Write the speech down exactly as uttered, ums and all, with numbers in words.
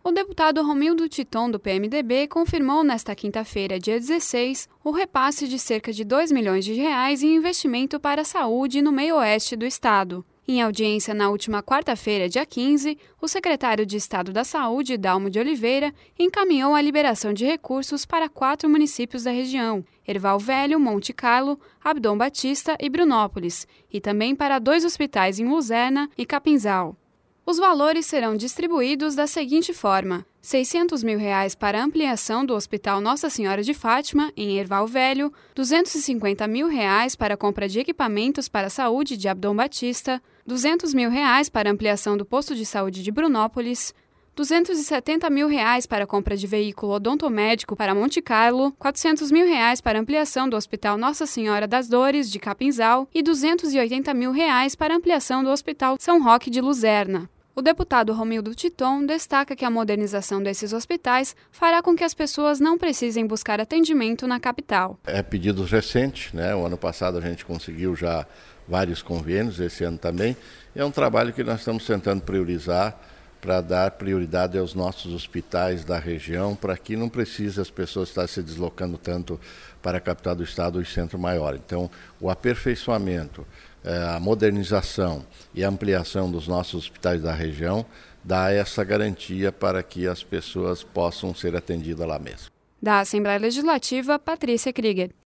O deputado Romildo Titon, do P M D B, confirmou nesta quinta-feira, dia dezesseis, o repasse de cerca de dois milhões de reais em investimento para a saúde no meio-oeste do estado. Em audiência na última quarta-feira, dia quinze, o secretário de Estado da Saúde, Dalmo de Oliveira, encaminhou a liberação de recursos para quatro municípios da região, Erval Velho, Monte Carlo, Abdom Batista e Brunópolis, e também para dois hospitais em Luzerna e Capinzal. Os valores serão distribuídos da seguinte forma: seiscentos mil reais para a ampliação do Hospital Nossa Senhora de Fátima, em Erval Velho, duzentos e cinquenta mil reais para a compra de equipamentos para a saúde de Abdom Batista, duzentos mil reais para a ampliação do posto de saúde de Brunópolis, duzentos e setenta mil reais para a compra de veículo odontomédico para Monte Carlo, quatrocentos mil reais para a ampliação do Hospital Nossa Senhora das Dores de Capinzal e duzentos e oitenta mil reais para a ampliação do Hospital São Roque de Luzerna. O deputado Romildo Titon destaca que a modernização desses hospitais fará com que as pessoas não precisem buscar atendimento na capital. É pedidos recentes, né? O ano passado a gente conseguiu já vários convênios, esse ano também. É um trabalho que nós estamos tentando priorizar para dar prioridade aos nossos hospitais da região, para que não precise as pessoas estar se deslocando tanto para a capital do estado ou centro maior. Então, o aperfeiçoamento, a modernização e a ampliação dos nossos hospitais da região dá essa garantia para que as pessoas possam ser atendidas lá mesmo. Da Assembleia Legislativa, Patrícia Krieger.